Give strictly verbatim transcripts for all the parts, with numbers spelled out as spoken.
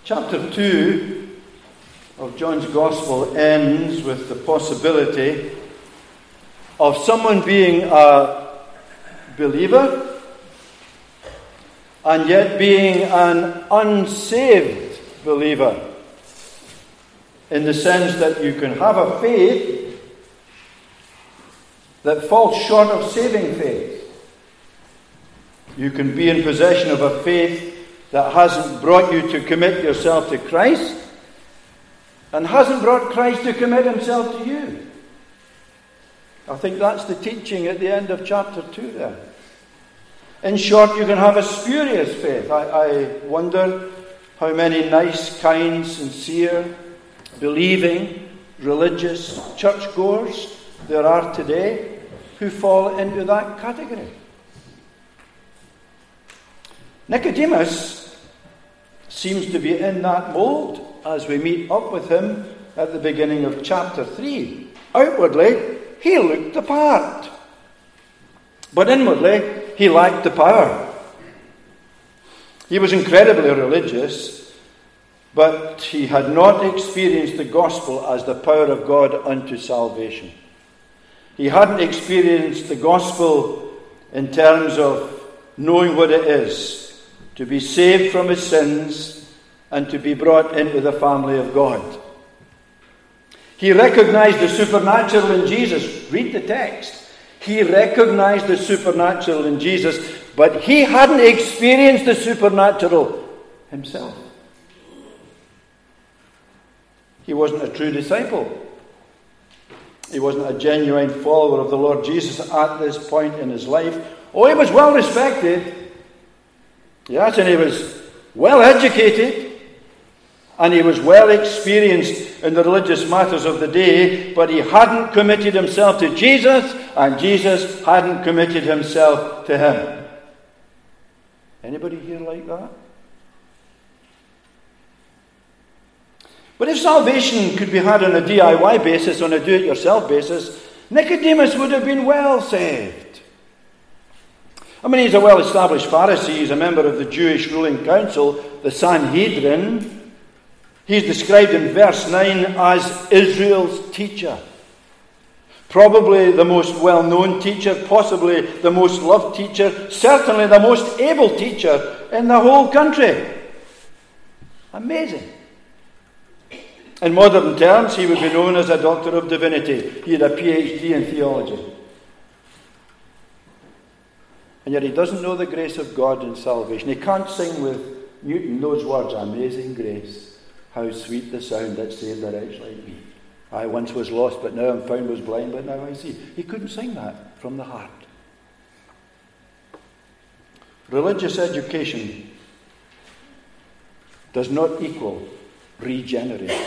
Chapter two of John's Gospel ends with the possibility of someone being a believer and yet being an unsaved believer, in the sense that you can have a faith that falls short of saving faith. You can be in possession of a faith that hasn't brought you to commit yourself to Christ, and hasn't brought Christ to commit himself to you. I think that's the teaching at the end of chapter two there. In short, you can have a spurious faith. I, I wonder how many nice, kind, sincere, believing, religious churchgoers there are today who fall into that category. Nicodemus seems to be in that mold as we meet up with him at the beginning of chapter three. Outwardly, he looked the part, but inwardly, he lacked the power. He was incredibly religious, but he had not experienced the gospel as the power of God unto salvation. He hadn't experienced the gospel in terms of knowing what it is to be saved from his sins and to be brought into the family of God. He recognized the supernatural in Jesus. Read the text. He recognized the supernatural in Jesus, but he hadn't experienced the supernatural himself. He wasn't a true disciple. He wasn't a genuine follower of the Lord Jesus at this point in his life. Oh, he was well respected. Yes, and he was well educated, and he was well experienced in the religious matters of the day, but he hadn't committed himself to Jesus, and Jesus hadn't committed himself to him. Anybody here like that? But if salvation could be had on a D I Y basis, on a do-it-yourself basis, Nicodemus would have been well saved. I mean, he's a well-established Pharisee. He's a member of the Jewish ruling council, the Sanhedrin. He's described in verse nine as Israel's teacher. Probably the most well-known teacher, possibly the most loved teacher, certainly the most able teacher in the whole country. Amazing. In modern terms, he would be known as a doctor of divinity. He had a P H D in theology. And yet he doesn't know the grace of God in salvation. He can't sing with Newton those words, amazing grace, how sweet the sound that saved a wretch like me. I once was lost, but now I'm found, was blind, but now I see. He couldn't sing that from the heart. Religious education does not equal regeneration.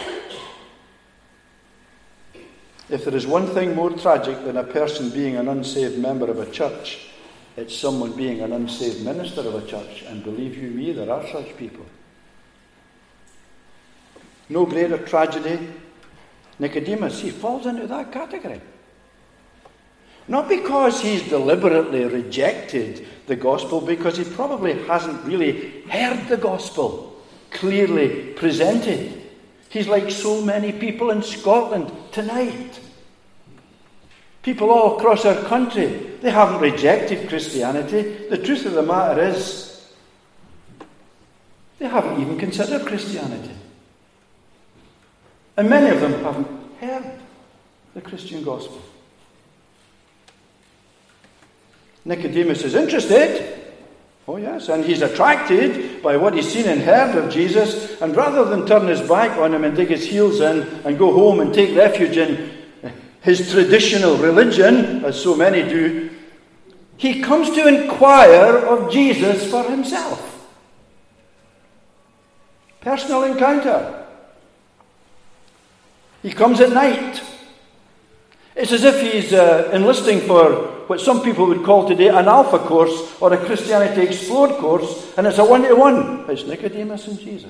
If there is one thing more tragic than a person being an unsaved member of a church, it's someone being an unsaved minister of a church. And believe you me, there are such people. No greater tragedy. Nicodemus, he falls into that category. Not because he's deliberately rejected the gospel, because he probably hasn't really heard the gospel clearly presented. He's like so many people in Scotland tonight. People all across our country, they haven't rejected Christianity. The truth of the matter is, they haven't even considered Christianity. And many of them haven't heard the Christian gospel. Nicodemus is interested. Oh yes, and he's attracted by what he's seen and heard of Jesus. And rather than turn his back on him and dig his heels in and go home and take refuge in his traditional religion, as so many do, he comes to inquire of Jesus for himself. Personal encounter. He comes at night. It's as if he's uh, enlisting for what some people would call today an alpha course or a Christianity Explored course, and it's a one-to-one. It's Nicodemus and Jesus.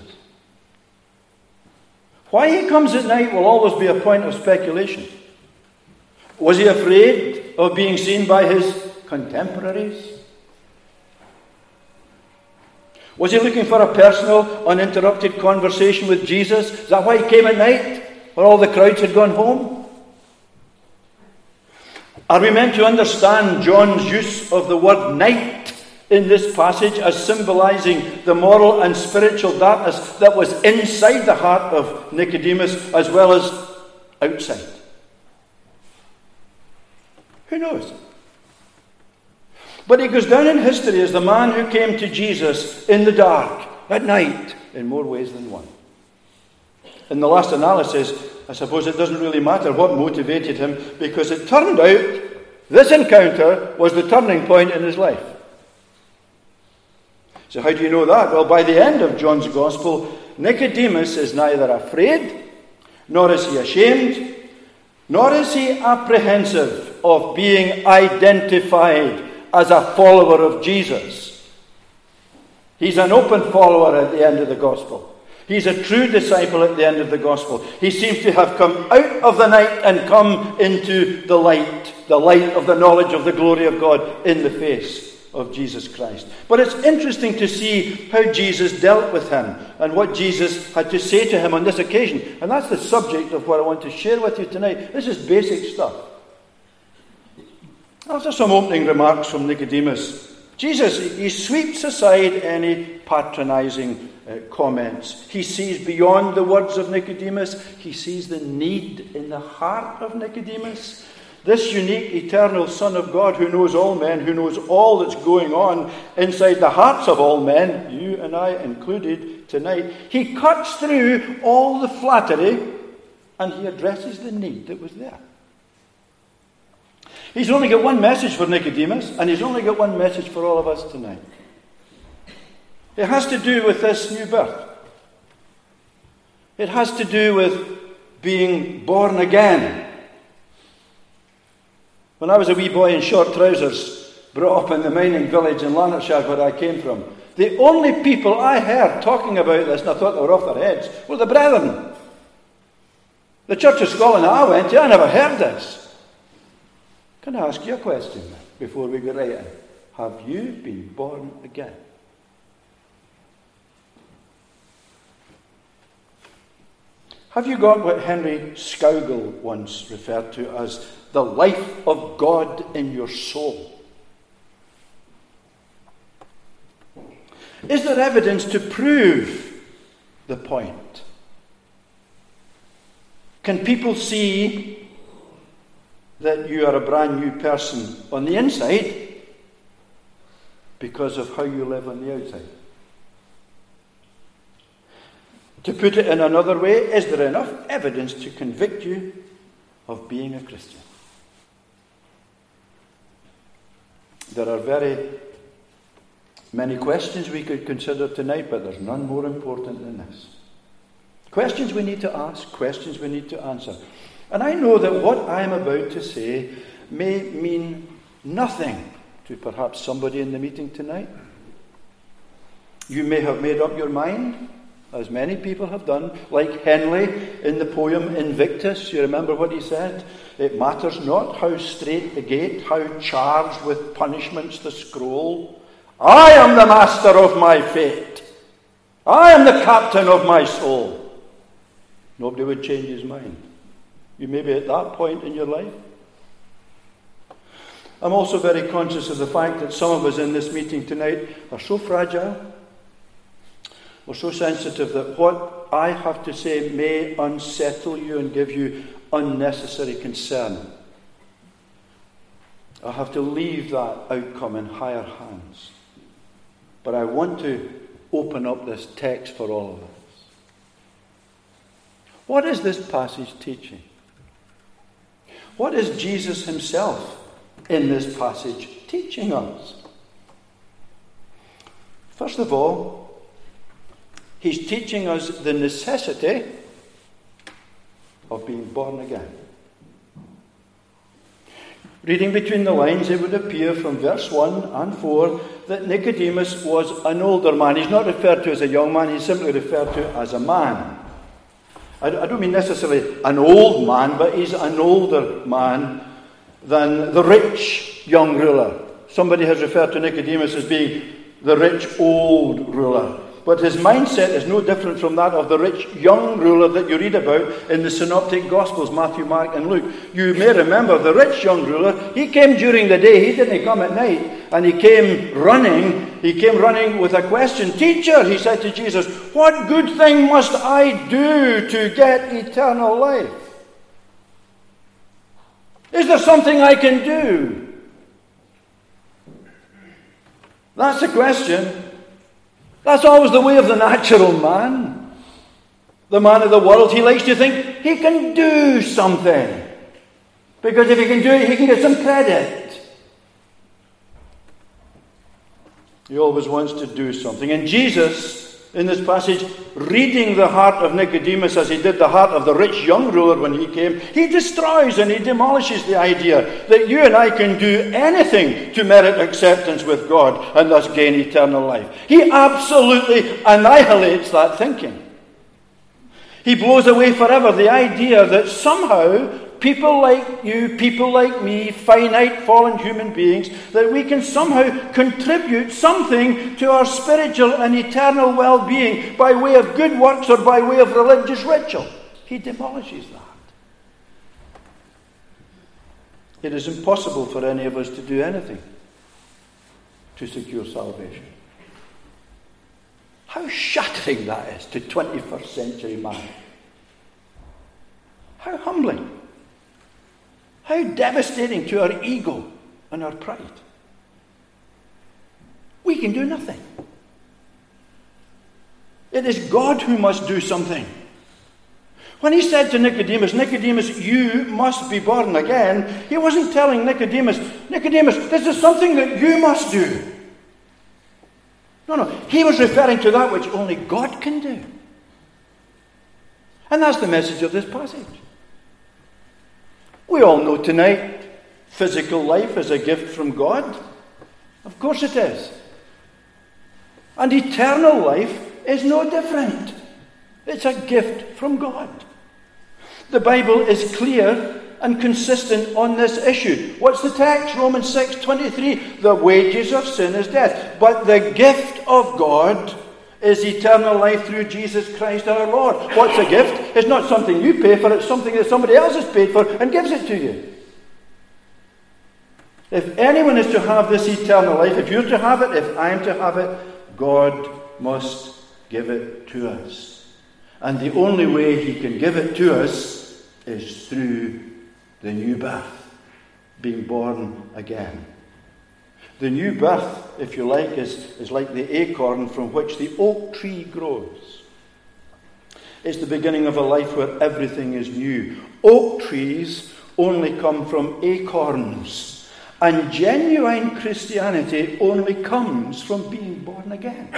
Why he comes at night will always be a point of speculation. Was he afraid of being seen by his contemporaries? Was he looking for a personal, uninterrupted conversation with Jesus? Is that why he came at night, when all the crowds had gone home? Are we meant to understand John's use of the word night in this passage as symbolizing the moral and spiritual darkness that was inside the heart of Nicodemus as well as outside? Who knows? But he goes down in history as the man who came to Jesus in the dark, at night, in more ways than one. In the last analysis, I suppose it doesn't really matter what motivated him, because it turned out this encounter was the turning point in his life. So how do you know that? Well, by the end of John's Gospel, Nicodemus is neither afraid, nor is he ashamed, nor is he apprehensive of being identified as a follower of Jesus. He's an open follower at the end of the Gospel. He's a true disciple at the end of the Gospel. He seems to have come out of the night and come into the light, the light of the knowledge of the glory of God in the face of Jesus Christ. But it's interesting to see how Jesus dealt with him and what Jesus had to say to him on this occasion. And that's the subject of what I want to share with you tonight. This is basic stuff. After some opening remarks from Nicodemus, Jesus, he sweeps aside any patronizing uh, comments. He sees beyond the words of Nicodemus. He sees the need in the heart of Nicodemus. This unique, eternal Son of God who knows all men, who knows all that's going on inside the hearts of all men, you and I included tonight, he cuts through all the flattery and he addresses the need that was there. He's only got one message for Nicodemus, and he's only got one message for all of us tonight. It has to do with this new birth. It has to do with being born again. When I was a wee boy in short trousers, brought up in the mining village in Lanarkshire where I came from, the only people I heard talking about this, and I thought they were off their heads, were the brethren. The Church of Scotland that I went to, I never heard this. Can I ask you a question before we go right in? Have you been born again? Have you got what Henry Scougal once referred to as the life of God in your soul? Is there evidence to prove the point? Can people see that you are a brand new person on the inside because of how you live on the outside? To put it in another way, is there enough evidence to convict you of being a Christian? There are very many questions we could consider tonight, but there's none more important than this. Questions we need to ask, questions we need to answer. And I know that what I am about to say may mean nothing to perhaps somebody in the meeting tonight. You may have made up your mind, as many people have done, like Henley in the poem Invictus. You remember what he said? It matters not how straight the gate, how charged with punishments the scroll. I am the master of my fate. I am the captain of my soul. Nobody would change his mind. You may be at that point in your life. I'm also very conscious of the fact that some of us in this meeting tonight are so fragile, we're so sensitive that what I have to say may unsettle you and give you unnecessary concern. I have to leave that outcome in higher hands. But I want to open up this text for all of us. What is this passage teaching? What is Jesus himself in this passage teaching us? First of all, he's teaching us the necessity of being born again. Reading between the lines, it would appear from verse one and four that Nicodemus was an older man. He's not referred to as a young man, he's simply referred to as a man. I don't mean necessarily an old man, but he's an older man than the rich young ruler. Somebody has referred to Nicodemus as being the the rich old ruler. But his mindset is no different from that of the rich young ruler that you read about in the Synoptic Gospels, Matthew, Mark, and Luke. You may remember the rich young ruler, he came during the day, he didn't come at night, and he came running, he came running with a question. Teacher, he said to Jesus, what good thing must I do to get eternal life? Is there something I can do? That's the question. That's always the way of the natural man. The man of the world, he likes to think he can do something. Because if he can do it, he can get some credit. He always wants to do something. And Jesus, in this passage, reading the heart of Nicodemus as he did the heart of the rich young ruler when he came, he destroys and he demolishes the idea that you and I can do anything to merit acceptance with God and thus gain eternal life. He absolutely annihilates that thinking. He blows away forever the idea that somehow people like you, people like me, finite, fallen human beings, that we can somehow contribute something to our spiritual and eternal well-being by way of good works or by way of religious ritual. He demolishes that. It is impossible for any of us to do anything to secure salvation. How shattering that is to twenty-first century man. How humbling. How devastating to our ego and our pride. We can do nothing. It is God who must do something. When he said to Nicodemus, Nicodemus, you must be born again, he wasn't telling Nicodemus, Nicodemus, this is something that you must do. No, no. He was referring to that which only God can do. And that's the message of this passage. We all know tonight physical life is a gift from God. Of course it is. And eternal life is no different. It's a gift from God. The Bible is clear and consistent on this issue. What's the text? Romans six twenty-three. The wages of sin is death, but the gift of God is eternal life through Jesus Christ our Lord. What's a gift? It's not something you pay for, it's something that somebody else has paid for and gives it to you. If anyone is to have this eternal life, if you're to have it, if I'm to have it, God must give it to us. And the only way he can give it to us is through the new birth, being born again. The new birth, if you like, is, is like the acorn from which the oak tree grows. It's the beginning of a life where everything is new. Oak trees only come from acorns. And genuine Christianity only comes from being born again.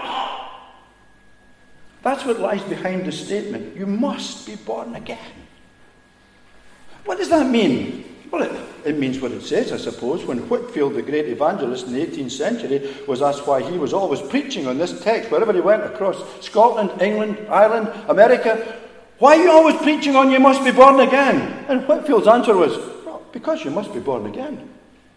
That's what lies behind the statement. You must be born again. What does that mean? Well, it, it means what it says, I suppose. When Whitefield, the great evangelist in the eighteenth century, was asked why he was always preaching on this text, wherever he went across Scotland, England, Ireland, America, why are you always preaching on you must be born again? And Whitefield's answer was, well, because you must be born again.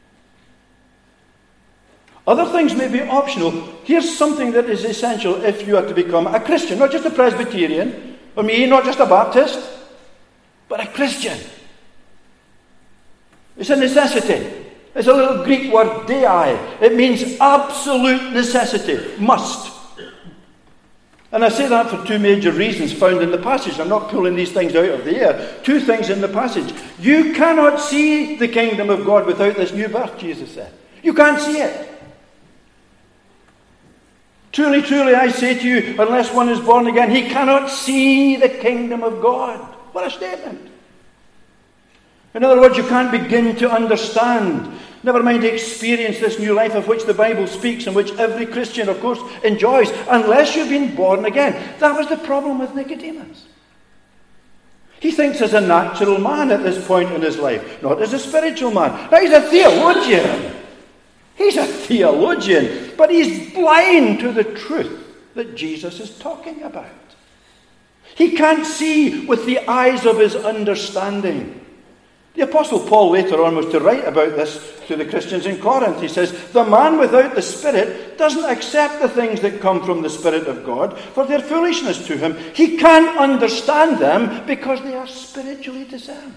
Other things may be optional. Here's something that is essential if you are to become a Christian, not just a Presbyterian, or me, not just a Baptist, but a Christian. It's a necessity. It's a little Greek word, dei. It means absolute necessity, must. And I say that for two major reasons found in the passage. I'm not pulling these things out of the air. Two things in the passage. You cannot see the kingdom of God without this new birth, Jesus said. You can't see it. Truly, truly, I say to you, unless one is born again, he cannot see the kingdom of God. What a statement. In other words, you can't begin to understand, never mind experience this new life of which the Bible speaks and which every Christian, of course, enjoys, unless you've been born again. That was the problem with Nicodemus. He thinks as a natural man at this point in his life, not as a spiritual man. Now, he's a theologian. He's a theologian, but he's blind to the truth that Jesus is talking about. He can't see with the eyes of his understanding. The Apostle Paul later on was to write about this to the Christians in Corinth. He says, the man without the Spirit doesn't accept the things that come from the Spirit of God, for they're foolishness to him. He can't understand them because they are spiritually discerned.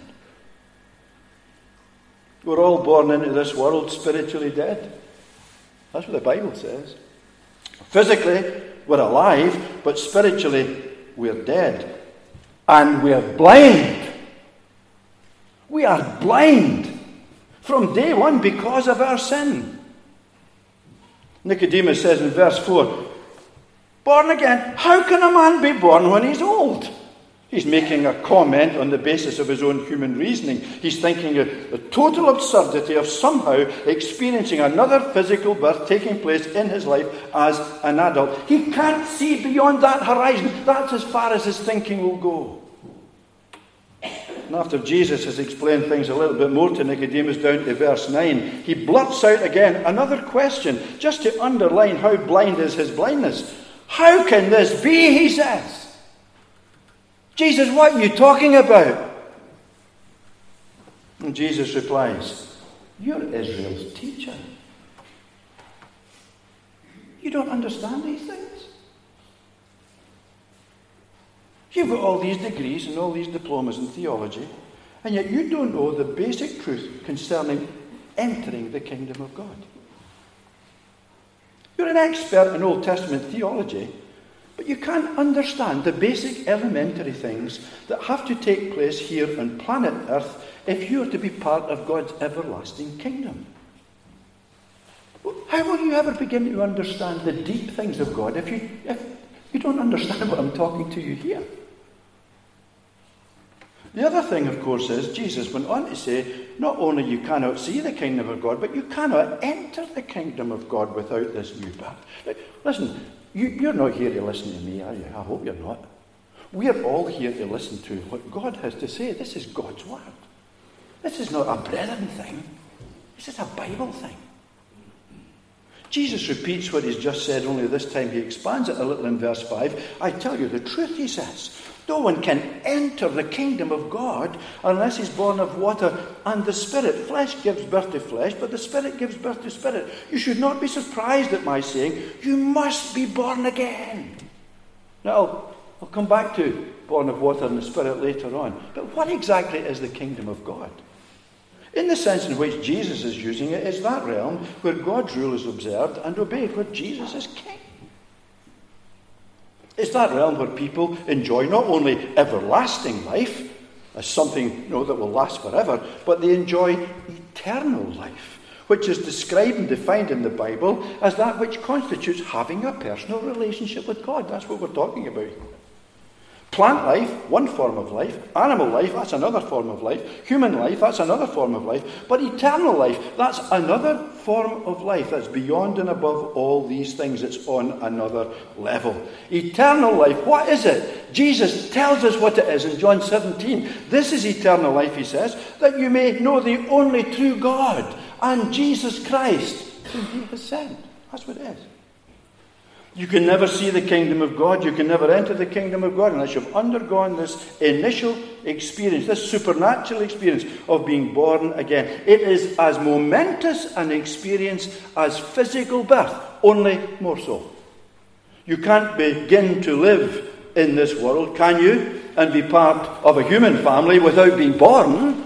We're all born into this world spiritually dead. That's what the Bible says. Physically, we're alive, but spiritually, we're dead. And we're blind. We are blind from day one because of our sin. Nicodemus says in verse four, born again, how can a man be born when he's old? He's making a comment on the basis of his own human reasoning. He's thinking of the total absurdity of somehow experiencing another physical birth taking place in his life as an adult. He can't see beyond that horizon. That's as far as his thinking will go. And after Jesus has explained things a little bit more to Nicodemus down to verse nine, he blurts out again another question, just to underline how blind is his blindness. How can this be, he says. Jesus, what are you talking about? And Jesus replies, you're Israel's teacher. You don't understand these things? You've got all these degrees and all these diplomas in theology, and yet you don't know the basic truth concerning entering the kingdom of God. You're an expert in Old Testament theology, but you can't understand the basic elementary things that have to take place here on planet Earth if you're to be part of God's everlasting kingdom. How will you ever begin to understand the deep things of God if you, if you don't understand what I'm talking to you here? The other thing, of course, is Jesus went on to say, not only you cannot see the kingdom of God, but you cannot enter the kingdom of God without this new birth. Listen, you, you're not here to listen to me, are you? I hope you're not. We're all here to listen to what God has to say. This is God's word. This is not a brethren thing. This is a Bible thing. Jesus repeats what he's just said, only this time he expands it a little in verse five. I tell you the truth, he says. No one can enter the kingdom of God unless he's born of water and the Spirit. Flesh gives birth to flesh, but the Spirit gives birth to spirit. You should not be surprised at my saying, you must be born again. Now, I'll, I'll come back to born of water and the Spirit later on. But what exactly is the kingdom of God? In the sense in which Jesus is using it, it's that realm where God's rule is observed and obeyed, where Jesus is king. It's that realm where people enjoy not only everlasting life, as something you know, that will last forever, but they enjoy eternal life, which is described and defined in the Bible as that which constitutes having a personal relationship with God. That's what we're talking about. Plant life, one form of life. Animal life, that's another form of life. Human life, that's another form of life. But eternal life, that's another form of life that's beyond and above all these things. It's on another level. Eternal life, what is it? Jesus tells us what it is in John seventeen. This is eternal life, he says, that you may know the only true God and Jesus Christ, whom he has sent. That's what it is. You can never see the kingdom of God. You can never enter the kingdom of God unless you've undergone this initial experience, this supernatural experience of being born again. It is as momentous an experience as physical birth, only more so. You can't begin to live in this world, can you, and be part of a human family without being born?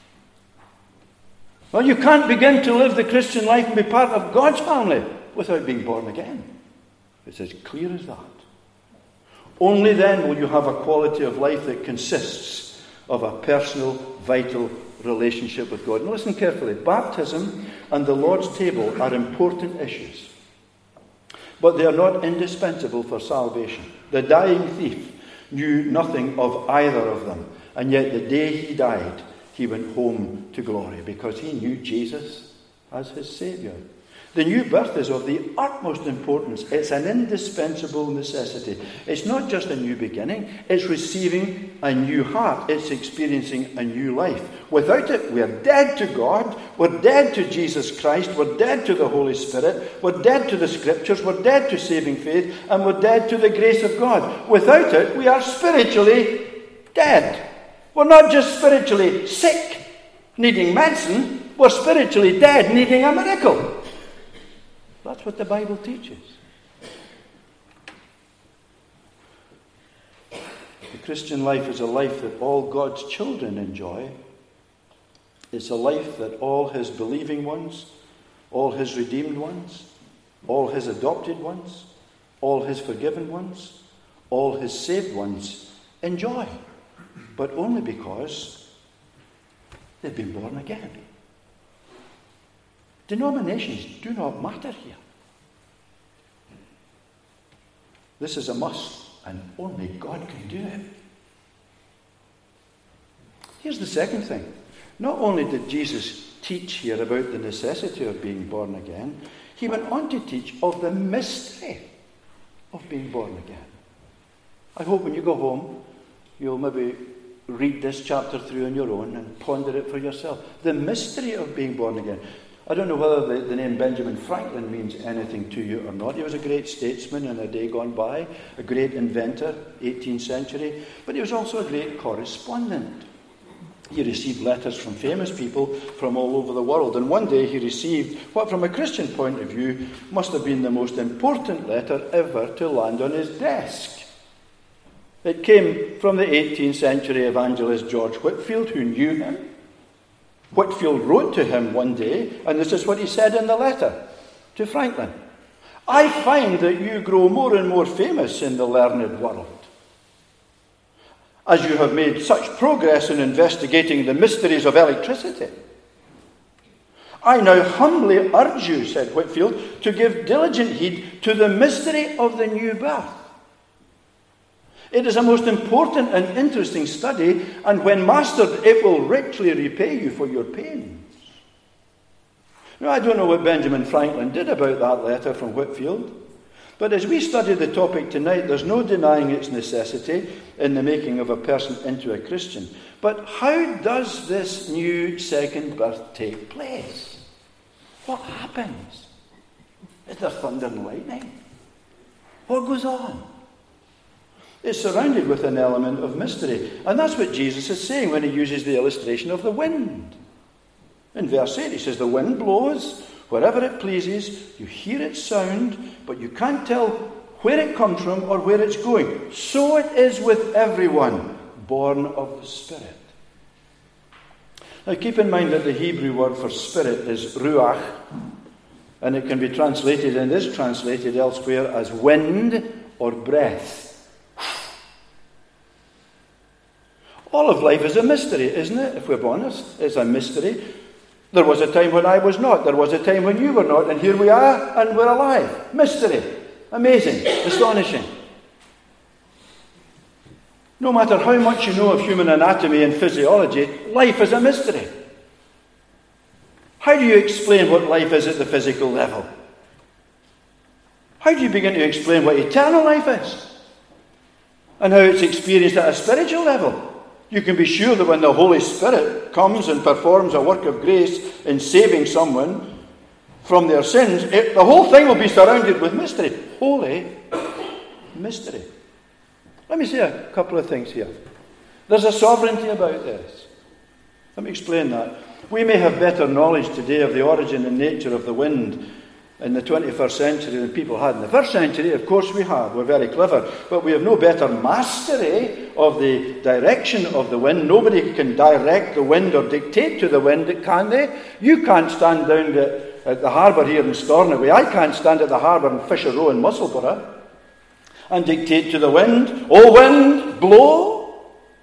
Well, you can't begin to live the Christian life and be part of God's family without being born again. It's as clear as that. Only then will you have a quality of life that consists of a personal, vital relationship with God. And listen carefully. Baptism and the Lord's table are important issues, but they are not indispensable for salvation. The dying thief knew nothing of either of them, and yet the day he died, he went home to glory because he knew Jesus as his Saviour. The new birth is of the utmost importance. It's an indispensable necessity. It's not just a new beginning. It's receiving a new heart. It's experiencing a new life. Without it, we're dead to God. We're dead to Jesus Christ. We're dead to the Holy Spirit. We're dead to the Scriptures. We're dead to saving faith. And we're dead to the grace of God. Without it, we are spiritually dead. We're not just spiritually sick. needing medicine. We're spiritually dead, needing a miracle. That's what the Bible teaches. The Christian life is a life that all God's children enjoy. It's a life that all his believing ones, all his redeemed ones, all his adopted ones, all his forgiven ones, all his saved ones enjoy. But only because they've been born again. Denominations do not matter here. This is a must, and only God can do it. Here's the second thing. Not only did Jesus teach here about the necessity of being born again, he went on to teach of the mystery of being born again. I hope when you go home, you'll maybe read this chapter through on your own and ponder it for yourself. The mystery of being born again. I don't know whether the, the name Benjamin Franklin means anything to you or not. He was a great statesman in a day gone by, a great inventor, eighteenth century, but he was also a great correspondent. He received letters from famous people from all over the world, and one day he received what, from a Christian point of view, must have been the most important letter ever to land on his desk. It came from the eighteenth century evangelist George Whitefield, who knew him. Whitefield wrote to him one day, and this is what he said in the letter to Franklin. I find that you grow more and more famous in the learned world, as you have made such progress in investigating the mysteries of electricity. I now humbly urge you, said Whitefield, to give diligent heed to the mystery of the new birth. It is a most important and interesting study, and when mastered, it will richly repay you for your pains. Now, I don't know what Benjamin Franklin did about that letter from Whitefield, but as we study the topic tonight, there's no denying its necessity in the making of a person into a Christian. But how does this new second birth take place? What happens? Is there thunder and lightning? What goes on? It's surrounded with an element of mystery. And that's what Jesus is saying when he uses the illustration of the wind. In verse eight, he says, the wind blows wherever it pleases. You hear its sound, but you can't tell where it comes from or where it's going. So it is with everyone born of the Spirit. Now keep in mind that the Hebrew word for spirit is ruach, and it can be translated, and is translated elsewhere, as wind or breath. All of life is a mystery, isn't it? If we're honest, it's a mystery. There was a time when I was not. There was a time when you were not. And here we are, and we're alive. Mystery. Amazing. Astonishing. No matter how much you know of human anatomy and physiology, life is a mystery. How do you explain what life is at the physical level? How do you begin to explain what eternal life is? And how it's experienced at a spiritual level? You can be sure that when the Holy Spirit comes and performs a work of grace in saving someone from their sins, it, the whole thing will be surrounded with mystery. Holy mystery. Let me say a couple of things here. There's a sovereignty about this. Let me explain that. We may have better knowledge today of the origin and nature of the wind in the twenty-first century than people had in the first century. Of course we have. We're very clever. But we have no better mastery of the direction of the wind. Nobody can direct the wind or dictate to the wind, can they? You can't stand down at, at the harbour here in Stornoway. I can't stand at the harbour in Fisher Row in Musselburgh and dictate to the wind, oh wind, blow.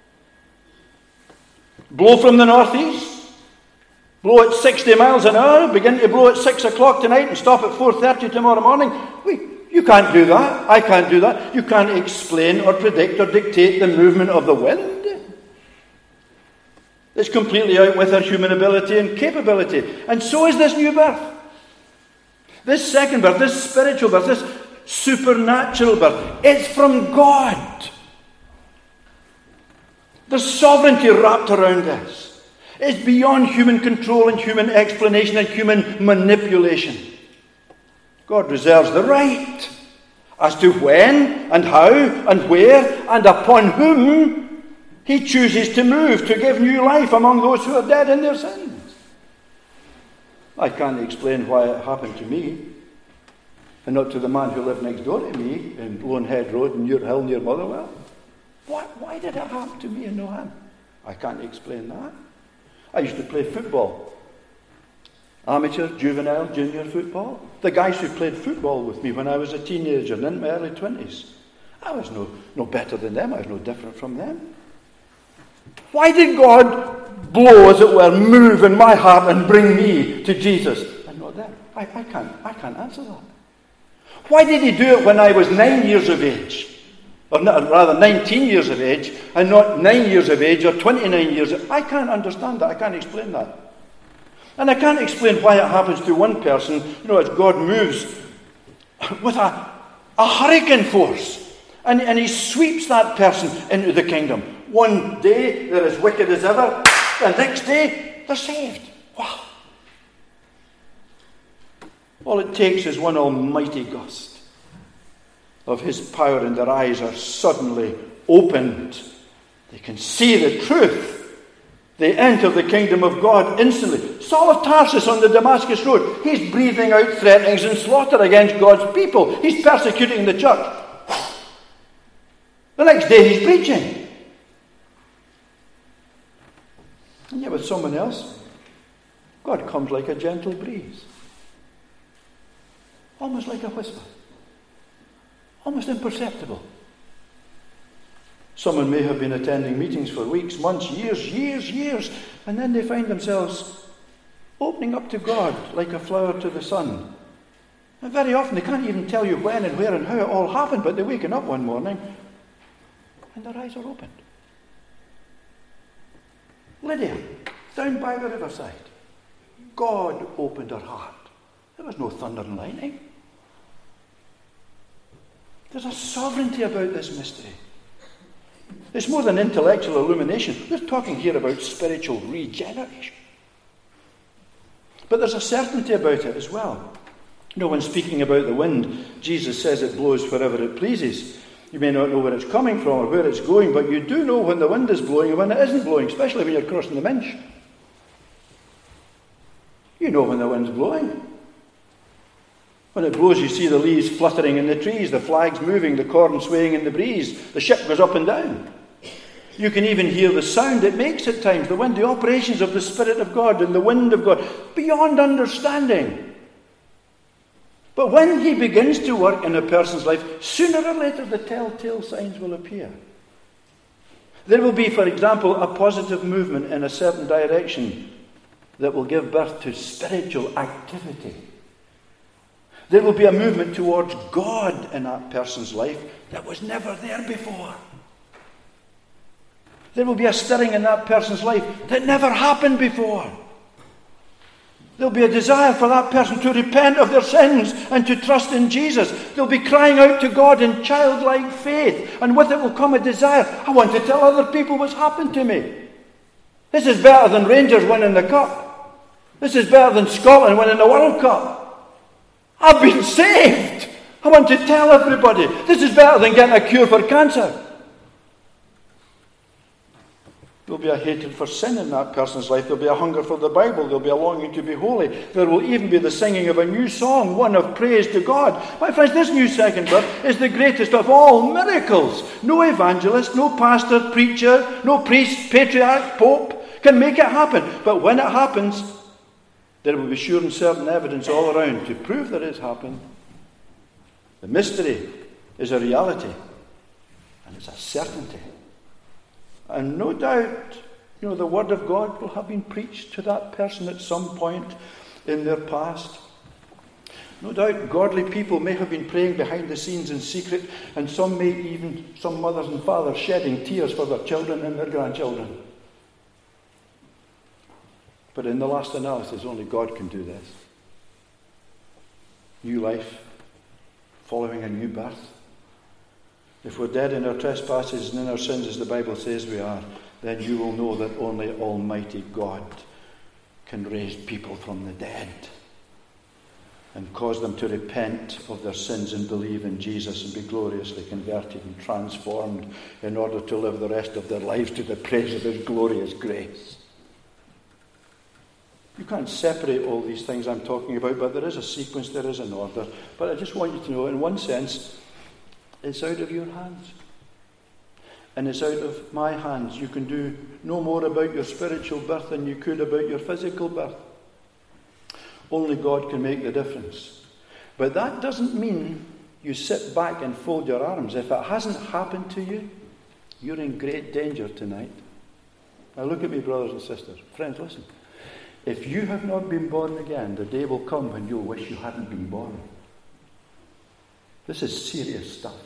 Blow from the northeast. Blow at sixty miles an hour, begin to blow at six o'clock tonight and stop at four thirty tomorrow morning. We, you can't do that. I can't do that. You can't explain or predict or dictate the movement of the wind. It's completely out with our human ability and capability. And so is this new birth. This second birth, this spiritual birth, this supernatural birth. It's from God. There's sovereignty wrapped around this. It's beyond human control and human explanation and human manipulation. God reserves the right as to when and how and where and upon whom he chooses to move to give new life among those who are dead in their sins. I can't explain why it happened to me, and not to the man who lived next door to me in Lonehead Road in Muir Hill near Motherwell. Why, why did it happen to me and no him? I can't explain that. I used to play football. Amateur, juvenile, junior football. The guys who played football with me when I was a teenager and in my early twenties, I was no, no better than them. I was no different from them. Why did God blow, as it were, move in my heart and bring me to Jesus and not them? I, I can't, I can't answer that. Why did he do it when I was nine years of age? Or not, rather nineteen years of age, and not nine years of age or twenty-nine years of age? I can't understand that. I can't explain that. And I can't explain why it happens to one person, you know, as God moves with a, a hurricane force. And, and he sweeps that person into the kingdom. One day, they're as wicked as ever. The next day, they're saved. Wow. All it takes is one almighty gust of his power, and their eyes are suddenly opened. They can see the truth. They enter the kingdom of God instantly. Saul of Tarsus on the Damascus Road, he's breathing out threatenings and slaughter against God's people. He's persecuting the church. The next day he's preaching. And yet with someone else, God comes like a gentle breeze. Almost like a whisper. Almost imperceptible. Someone may have been attending meetings for weeks, months, years, years, years, and then they find themselves opening up to God like a flower to the sun. And very often they can't even tell you when and where and how it all happened, but they're waking up one morning and their eyes are opened. Lydia, down by the riverside, God opened her heart. There was no thunder and lightning. There's a sovereignty about this mystery. It's more than intellectual illumination. We're talking here about spiritual regeneration. But there's a certainty about it as well. You know, when speaking about the wind, Jesus says it blows wherever it pleases. You may not know where it's coming from or where it's going, but you do know when the wind is blowing and when it isn't blowing, especially when you're crossing the Minch. You know when the wind's blowing. When it blows, you see the leaves fluttering in the trees, the flags moving, the corn swaying in the breeze. The ship goes up and down. You can even hear the sound it makes at times, the wind, the operations of the Spirit of God and the wind of God, beyond understanding. But when he begins to work in a person's life, sooner or later the telltale signs will appear. There will be, for example, a positive movement in a certain direction that will give birth to spiritual activity. There will be a movement towards God in that person's life that was never there before. There will be a stirring in that person's life that never happened before. There'll be a desire for that person to repent of their sins and to trust in Jesus. They'll be crying out to God in childlike faith, and with it will come a desire. I want to tell other people what's happened to me. This is better than Rangers winning the cup. This is better than Scotland winning the World Cup. I've been saved. I want to tell everybody. This is better than getting a cure for cancer. There'll be a hatred for sin in that person's life. There'll be a hunger for the Bible. There'll be a longing to be holy. There will even be the singing of a new song, one of praise to God. My friends, this new second birth is the greatest of all miracles. No evangelist, no pastor, preacher, no priest, patriarch, pope can make it happen. But when it happens, there will be sure and certain evidence all around to prove that it's happened. The mystery is a reality, and it's a certainty. And no doubt, you know, the word of God will have been preached to that person at some point in their past. No doubt godly people may have been praying behind the scenes in secret, and some may even, some mothers and fathers, shedding tears for their children and their grandchildren. But in the last analysis, only God can do this. New life, following a new birth. If we're dead in our trespasses and in our sins, as the Bible says we are, then you will know that only Almighty God can raise people from the dead and cause them to repent of their sins and believe in Jesus and be gloriously converted and transformed in order to live the rest of their lives to the praise of His glorious grace. You can't separate all these things I'm talking about, but there is a sequence, there is an order. But I just want you to know, in one sense, it's out of your hands. And it's out of my hands. You can do no more about your spiritual birth than you could about your physical birth. Only God can make the difference. But that doesn't mean you sit back and fold your arms. If it hasn't happened to you, you're in great danger tonight. Now look at me, brothers and sisters. Friends, listen. If you have not been born again, the day will come when you'll wish you hadn't been born. This is serious stuff.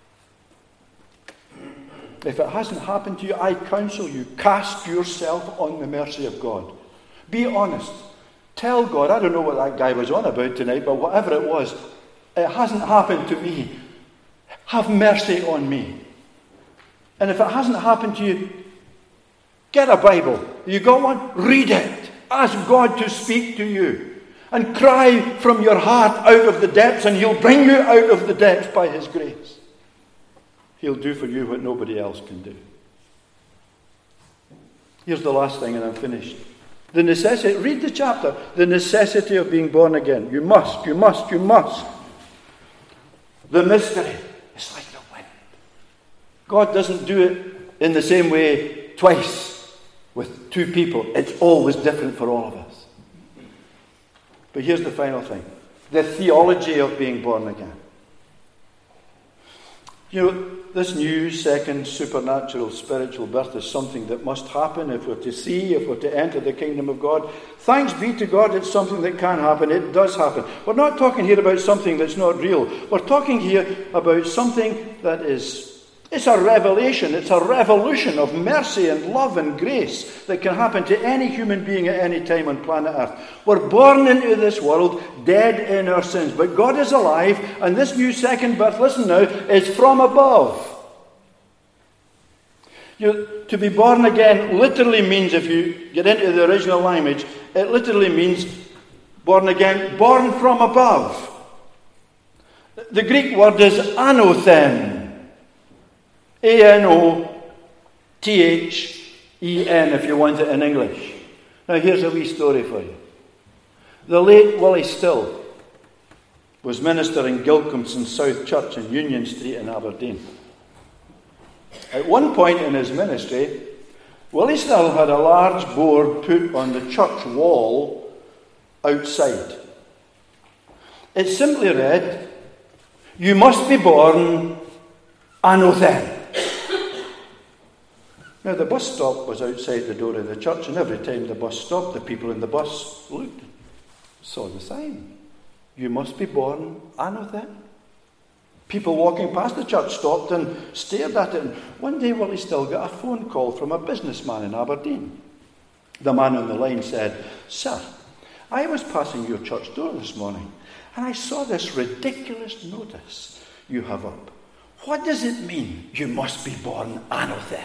If it hasn't happened to you, I counsel you, cast yourself on the mercy of God. Be honest. Tell God, I don't know what that guy was on about tonight, but whatever it was, it hasn't happened to me. Have mercy on me. And if it hasn't happened to you, get a Bible. You got one? Read it. Ask God to speak to you. And cry from your heart out of the depths, and He'll bring you out of the depths by His grace. He'll do for you what nobody else can do. Here's the last thing, and I'm finished. The necessity, read the chapter, the necessity of being born again. You must, you must, you must. The mystery is like the wind. God doesn't do it in the same way twice with two people. It's always different for all of us. But here's the final thing. The theology of being born again. You know, this new second supernatural spiritual birth is something that must happen if we're to see, if we're to enter the kingdom of God. Thanks be to God, it's something that can happen. It does happen. We're not talking here about something that's not real. We're talking here about something that is, it's a revelation. It's a revolution of mercy and love and grace that can happen to any human being at any time on planet Earth. We're born into this world dead in our sins, but God is alive, and this new second birth, listen now, is from above. You know, to be born again literally means, if you get into the original language, it literally means born again, born from above. The Greek word is anothen. A N O T H E N if you want it in English. Now here's a wee story for you. The late Willie Still was minister in Gilcomston South Church in Union Street in Aberdeen. At one point in his ministry, Willie Still had a large board put on the church wall outside. It simply read, "You must be born anothen." Now, the bus stop was outside the door of the church, and every time the bus stopped, the people in the bus looked, saw the sign. You must be born anothen. People walking past the church stopped and stared at it. And one day, Willie Still got a phone call from a businessman in Aberdeen. The man on the line said, "Sir, I was passing your church door this morning, and I saw this ridiculous notice you have up. What does it mean, you must be born anothen?"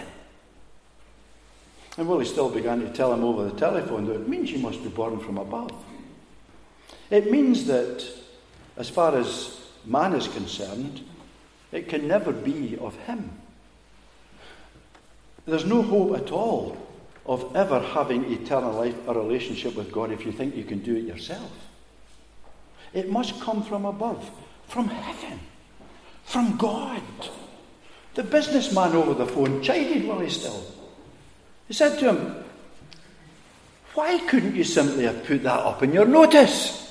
And Willie Still began to tell him over the telephone that it means you must be born from above. It means that, as far as man is concerned, it can never be of him. There's no hope at all of ever having eternal life, a relationship with God, if you think you can do it yourself. It must come from above, from heaven, from God. The businessman over the phone chided Willie Still. He said to him, "Why couldn't you simply have put that up in your notice?"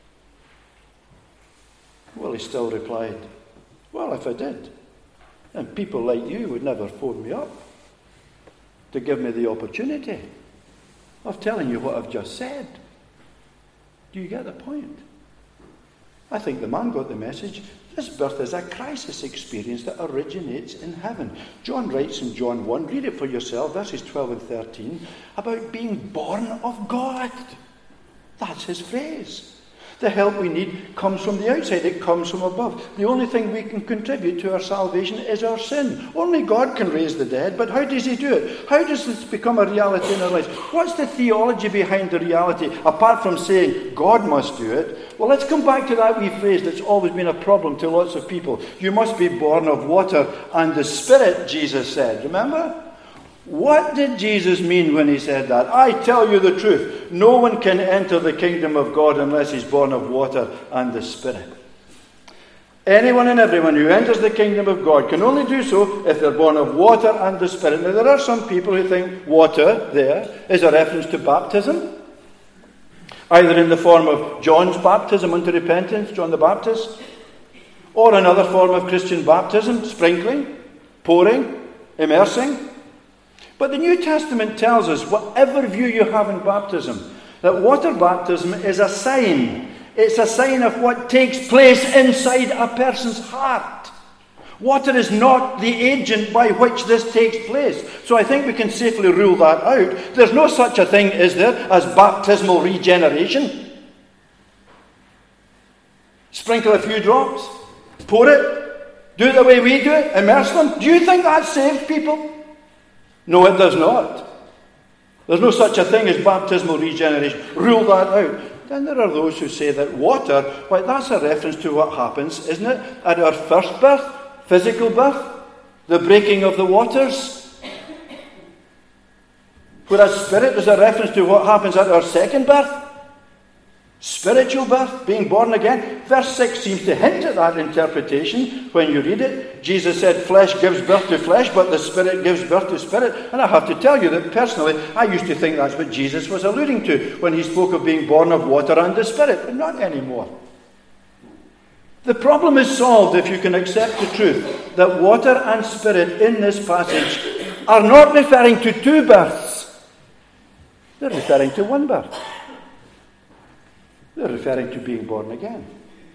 Willie Still replied, "Well, if I did, then people like you would never phone me up to give me the opportunity of telling you what I've just said." Do you get the point? I think the man got the message. This birth is a crisis experience that originates in heaven. John writes in John one, read it for yourself, verses twelve and thirteen, about being born of God. That's his phrase. The help we need comes from the outside. It comes from above. The only thing we can contribute to our salvation is our sin. Only God can raise the dead, but how does he do it? How does this become a reality in our lives? What's the theology behind the reality, apart from saying God must do it? Well, let's come back to that wee phrase that's always been a problem to lots of people. You must be born of water and the Spirit, Jesus said. Remember? What did Jesus mean when he said that? I tell you the truth. No one can enter the kingdom of God unless he's born of water and the Spirit. Anyone and everyone who enters the kingdom of God can only do so if they're born of water and the Spirit. Now, there are some people who think water there is a reference to baptism, either in the form of John's baptism unto repentance, John the Baptist, or another form of Christian baptism, sprinkling, pouring, immersing. But the New Testament tells us, whatever view you have in baptism, that water baptism is a sign. It's a sign of what takes place inside a person's heart. Water is not the agent by which this takes place. So I think we can safely rule that out. There's no such a thing, is there, as baptismal regeneration? Sprinkle a few drops, pour it, do it the way we do it, immerse them. Do you think that saves people? No, it does not. There's no such a thing as baptismal regeneration. Rule that out. Then there are those who say that water, well, that's a reference to what happens, isn't it, at our first birth, physical birth, the breaking of the waters. Whereas Spirit is a reference to what happens at our second birth, spiritual birth, being born again. Verse six seems to hint at that interpretation when you read it. Jesus said flesh gives birth to flesh, but the Spirit gives birth to spirit. And I have to tell you that personally, I used to think that's what Jesus was alluding to when he spoke of being born of water and the Spirit, but not anymore. The problem is solved if you can accept the truth that water and Spirit in this passage are not referring to two births. They're referring to one birth. They're referring to being born again.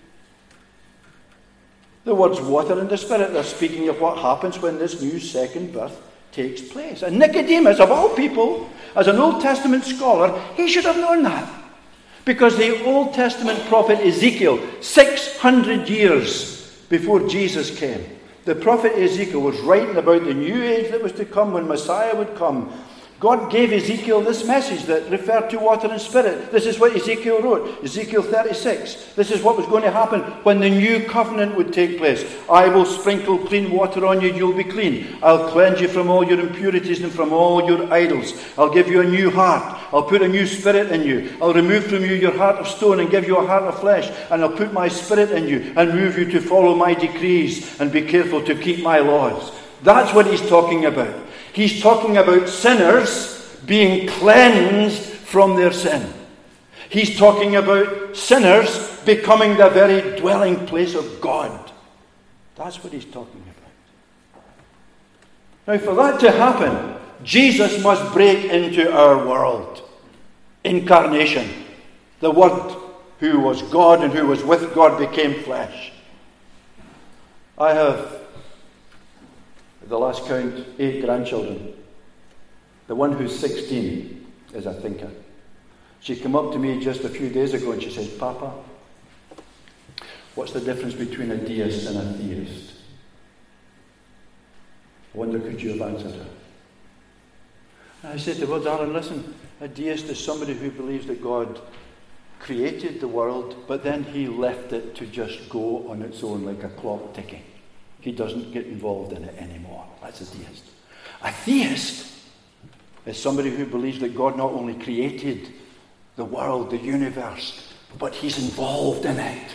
The words water and the Spirit are speaking of what happens when this new second birth takes place. And Nicodemus, of all people, as an Old Testament scholar, he should have known that. Because the Old Testament prophet Ezekiel, six hundred years before Jesus came, the prophet Ezekiel was writing about the new age that was to come when Messiah would come. God gave Ezekiel this message that referred to water and Spirit. This is what Ezekiel wrote, Ezekiel thirty-six. This is what was going to happen when the new covenant would take place. I will sprinkle clean water on you, you'll be clean. I'll cleanse you from all your impurities and from all your idols. I'll give you a new heart. I'll put a new spirit in you. I'll remove from you your heart of stone and give you a heart of flesh. And I'll put my Spirit in you and move you to follow my decrees and be careful to keep my laws. That's what he's talking about. He's talking about sinners being cleansed from their sin. He's talking about sinners becoming the very dwelling place of God. That's what he's talking about. Now, for that to happen, Jesus must break into our world. Incarnation. The Word who was God and who was with God became flesh. I have, at the last count, eight grandchildren. The one who's sixteen is a thinker. She came up to me just a few days ago and she said, Papa, what's the difference between a deist and a theist? I wonder, could you have answered her? And I said to her, well, darling, listen, a deist is somebody who believes that God created the world, but then he left it to just go on its own like a clock ticking. He doesn't get involved in it anymore. That's a deist. A theist is somebody who believes that God not only created the world, the universe, but he's involved in it.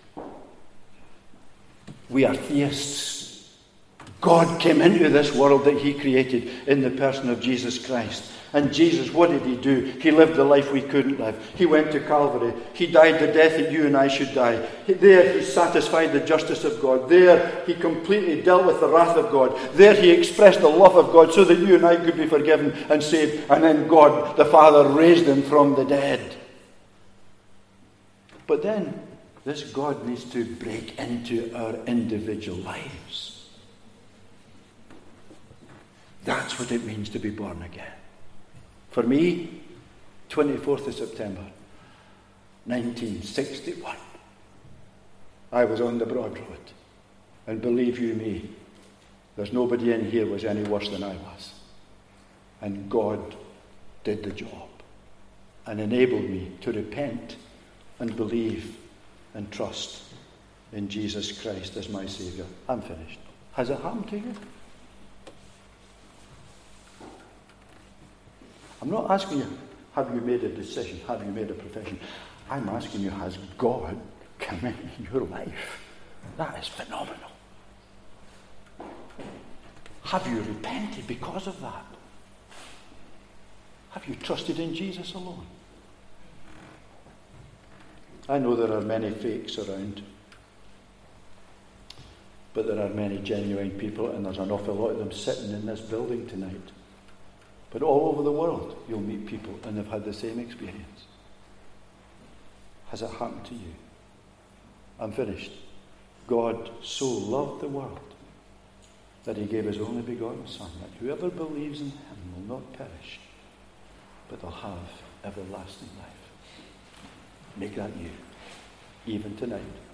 We are theists. God came into this world that he created in the person of Jesus Christ. And Jesus, what did he do? He lived the life we couldn't live. He went to Calvary. He died the death that you and I should die. There he satisfied the justice of God. There he completely dealt with the wrath of God. There he expressed the love of God so that you and I could be forgiven and saved. And then God, the Father, raised him from the dead. But then this God needs to break into our individual lives. That's what it means to be born again. For me, twenty-fourth of September, nineteen sixty-one, I was on the broad road. And believe you me, there's nobody in here was any worse than I was. And God did the job and enabled me to repent and believe and trust in Jesus Christ as my Saviour. I'm finished. Has it happened to you? I'm not asking you, have you made a decision? Have you made a profession? I'm asking you, has God come into your life? That is phenomenal. Have you repented because of that? Have you trusted in Jesus alone? I know there are many fakes around, but there are many genuine people, and there's an awful lot of them sitting in this building tonight. But all over the world, you'll meet people and they've had the same experience. Has it happened to you? I'm finished. God so loved the world that he gave his only begotten Son, that whoever believes in him will not perish, but they'll have everlasting life. Make that you, even tonight.